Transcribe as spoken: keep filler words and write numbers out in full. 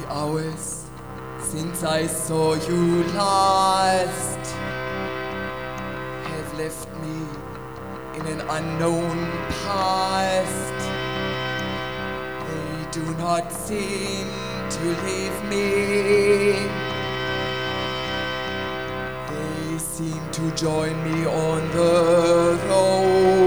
hours since I saw you last have left me in an unknown past. They do not seem to leave me. They seem to join me on the road.